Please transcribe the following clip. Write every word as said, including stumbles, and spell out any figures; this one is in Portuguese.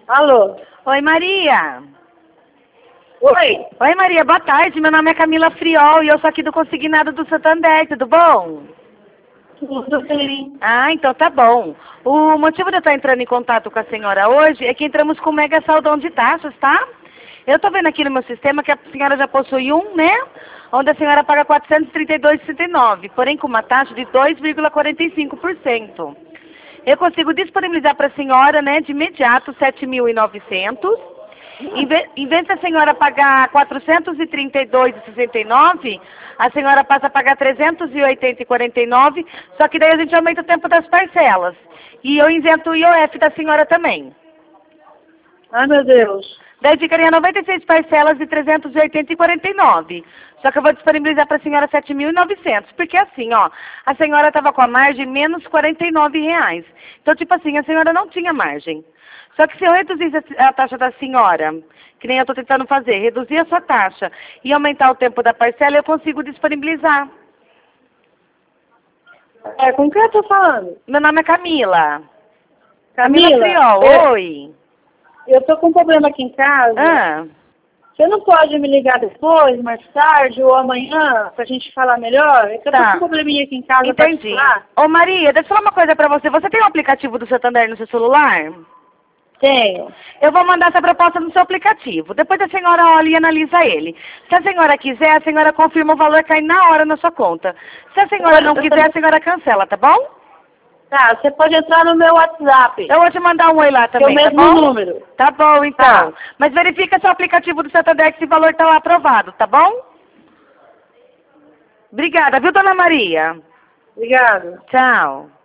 Alô? Oi, Maria. Oi? Oi, Maria, boa tarde. Meu nome é Camila Friol e eu sou aqui do Consignado do Santander, tudo bom? Tudo bem. Ah, então tá bom. O motivo de eu estar entrando em contato com a senhora hoje é que entramos com um mega saldão de taxas, tá? Eu tô vendo aqui no meu sistema que a senhora já possui um, né? Onde a senhora paga quatrocentos e trinta e dois reais e sessenta e nove centavos, porém com uma taxa de dois vírgula quarenta e cinco por cento. Eu consigo disponibilizar para a senhora, né, de imediato, sete mil e novecentos. Em vez, em vez da senhora pagar quatrocentos e trinta e dois reais e sessenta e nove centavos, a senhora passa a pagar trezentos e oitenta reais e quarenta e nove centavos, só que daí a gente aumenta o tempo das parcelas. E eu isento o I O F da senhora também. Ai, meu Deus. Daí ficaria noventa e seis parcelas de trezentos e oitenta reais e quarenta e nove centavos. Só que eu vou disponibilizar para a senhora sete mil e novecentos. Porque assim, ó, a senhora estava com a margem menos quarenta e nove reais. Então, tipo assim, a senhora não tinha margem. Só que se eu reduzisse a taxa da senhora, que nem eu estou tentando fazer, reduzir a sua taxa e aumentar o tempo da parcela, eu consigo disponibilizar. É, com quem eu tô falando? Meu nome é Camila. Camila? Camila Friol, eu, oi. eu tô com um problema aqui em casa. Ah. Você não pode me ligar depois, mais tarde ou amanhã, pra gente falar melhor? É que eu tô Tá. com um probleminha aqui em casa. Entendi. Particular. Ô Maria, deixa eu falar uma coisa pra você. Você tem o aplicativo do Santander no seu celular? Tenho. Eu vou mandar essa proposta no seu aplicativo. Depois a senhora olha e analisa ele. Se a senhora quiser, a senhora confirma o valor cair na hora na sua conta. Se a senhora não quiser, a senhora cancela, tá bom? Tá, você pode entrar no meu WhatsApp. Eu vou te mandar um oi lá também, é o tá mesmo bom? número. Tá bom, então. Tá. Mas verifica se o aplicativo do Santander que esse valor tá lá aprovado, tá bom? Obrigada, viu, dona Maria? Obrigada. Tchau.